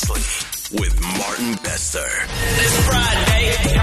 Breakfast with Martin Bester. It's Friday.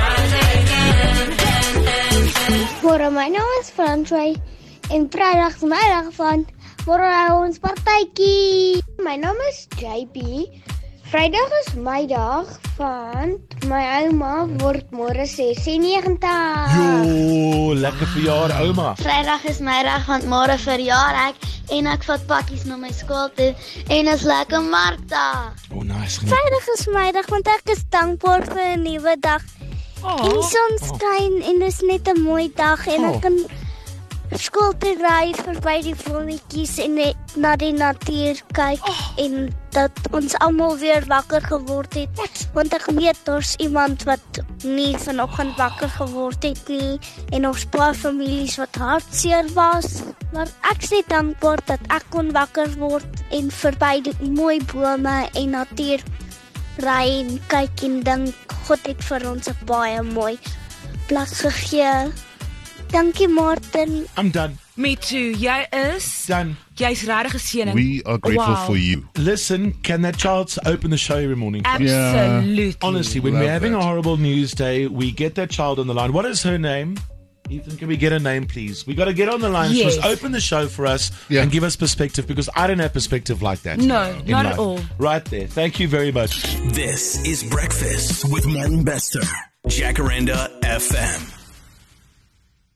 Môre, my naam is Fransway en Vrydag is my dag van môre hou ons partytjie. My naam is JP. Vrydag is my dag van my ouma word môre 96. Jo, lekker verjaar ouma. Vrydag is my dag want môre verjaar ek en ek vat pakkies na my skool toe en is lekker markdag. Oh, nice. Vrydag is my dag want ek is dankbaar vir 'n nuwe dag. En die son skyn en dit is net 'n mooi dag en ek kan skool toe ry verby die voeltjies en net na die natuur kyk en dat ons almal weer wakker geword het. Want ek weet daar's iemand wat nie vanoggend wakker geword het nie en ons paar families wat hartseer was. Maar ek is net dankbaar dat ek kon wakker word en verby die mooi bome en natuur ry en kyk en dink God het vir ons 'n baie mooi plek gegee. Dankie Martin. I'm done. Me too. Jy is? Done. Jy's regtig 'n seëning. We are grateful Wow. for you. Listen, can that child open the show every morning? Absolutely. Honestly, when Love we're having that. a horrible news day, we get that child on the line. What is her name? Ethan, can we get her name, please? We got to get on the line. Yes. She must open the show for us Yeah. and give us perspective because I don't have perspective like that. No, in not life. at all. Right there. Thank you very much. This is Breakfast with Martin Bester. Jacaranda FM.